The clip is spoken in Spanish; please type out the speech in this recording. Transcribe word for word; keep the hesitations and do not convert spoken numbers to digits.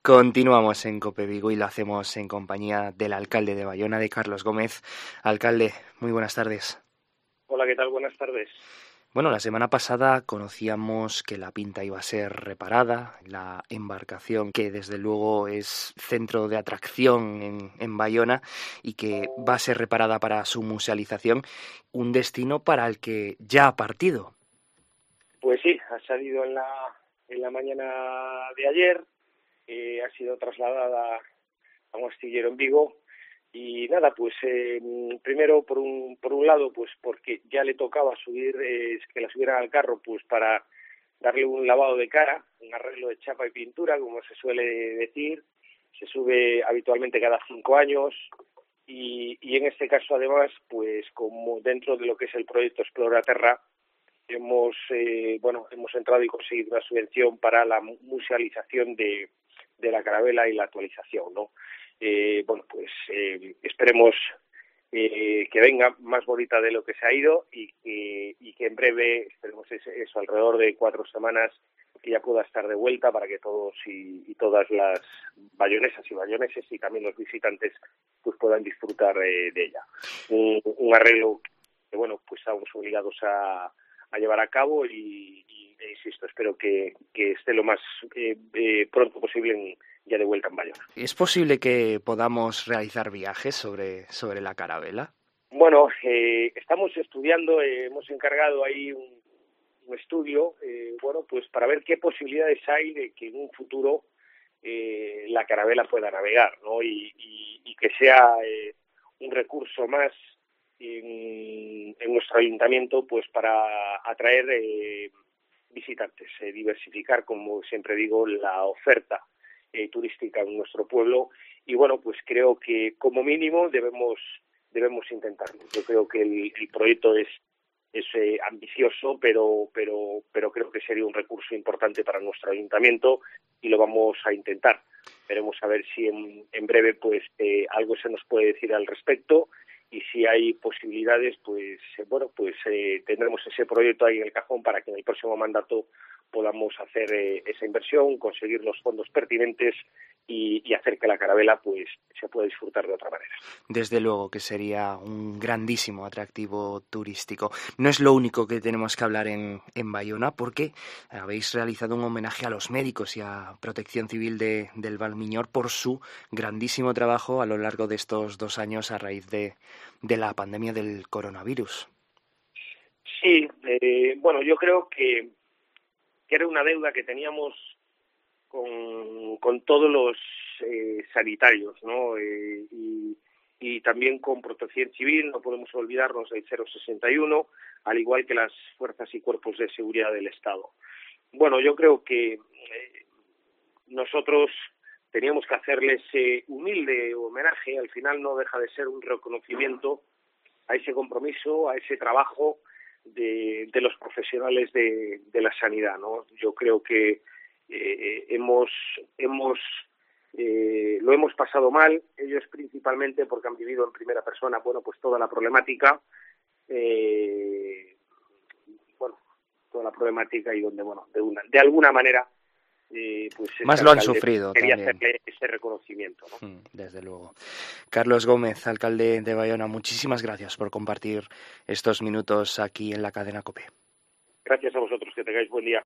Continuamos en Cope Vigo y lo hacemos en compañía del alcalde de Bayona, de Carlos Gómez. Alcalde, muy buenas tardes. Hola, ¿qué tal? Buenas tardes. Bueno, la semana pasada conocíamos que la Pinta iba a ser reparada, la embarcación que desde luego es centro de atracción en, en Bayona y que va a ser reparada para su musealización, un destino para el que ya ha partido. Pues sí, ha salido en la, en la mañana de ayer, eh, ha sido trasladada a un astillero en Vigo y nada, pues eh, primero por un, por un lado, pues porque ya le tocaba subir, eh, que la subieran al carro, pues para darle un lavado de cara, un arreglo de chapa y pintura, como se suele decir. Se sube habitualmente cada cinco años y, y en este caso además, pues como dentro de lo que es el proyecto Exploraterra, hemos eh, bueno hemos entrado y conseguido una subvención para la musealización de, de la carabela y la actualización, ¿no? Eh, bueno, pues eh, esperemos eh, que venga más bonita de lo que se ha ido y que, y que en breve, esperemos eso, eso, alrededor de cuatro semanas, que ya pueda estar de vuelta para que todos y, y todas las bayonesas y bayoneses y también los visitantes pues puedan disfrutar eh, de ella. Un, un arreglo que, bueno, pues estamos obligados a a llevar a cabo y, y e insisto, espero que, que esté lo más eh, eh, pronto posible en, ya de vuelta en Bayona. ¿Es posible que podamos realizar viajes sobre, sobre la carabela? Bueno, eh, estamos estudiando, eh, hemos encargado ahí un, un estudio, eh, bueno, pues para ver qué posibilidades hay de que en un futuro eh, la carabela pueda navegar, ¿no? Y, y, y que sea eh, un recurso más en, en nuestro ayuntamiento, pues para atraer eh, visitantes, eh, diversificar, como siempre digo, la oferta eh, turística en nuestro pueblo. Y bueno, pues creo que como mínimo debemos debemos intentarlo. Yo creo que el, el proyecto es es eh, ambicioso, pero pero pero creo que sería un recurso importante para nuestro ayuntamiento y lo vamos a intentar. Veremos a ver si en, en breve pues eh, algo se nos puede decir al respecto y si hay posibilidades, pues eh, bueno, pues eh, tendremos ese proyecto ahí en el cajón para que en el próximo mandato podamos hacer eh, esa inversión, conseguir los fondos pertinentes y, y hacer que la carabela pues se pueda disfrutar de otra manera. Desde luego que sería un grandísimo atractivo turístico. No es lo único que tenemos que hablar en, en Bayona, porque habéis realizado un homenaje a los médicos y a Protección Civil de, del Valmiñor por su grandísimo trabajo a lo largo de estos dos años a raíz de, de la pandemia del coronavirus. Sí, eh, bueno, yo creo que, que era una deuda que teníamos con, con todos los eh, sanitarios, ¿no? Eh, y, y también con Protección Civil, no podemos olvidarnos del cero sesenta y uno, al igual que las fuerzas y cuerpos de seguridad del Estado. Bueno, yo creo que eh, nosotros teníamos que hacerles ese humilde homenaje, al final no deja de ser un reconocimiento a ese compromiso, a ese trabajo de, de los profesionales de, de la sanidad, ¿no? Yo creo que eh, hemos hemos eh, lo hemos pasado mal, ellos principalmente porque han vivido en primera persona, bueno, pues toda la problemática, eh, bueno, toda la problemática y donde, bueno, de una, de alguna manera, eh, pues ese Más lo han alcalde sufrido quería también. hacerle ese reconocimiento, ¿no? Desde luego. Carlos Gómez, alcalde de Bayona, muchísimas gracias por compartir estos minutos aquí en la cadena COPE. Gracias a vosotros, que tengáis buen día.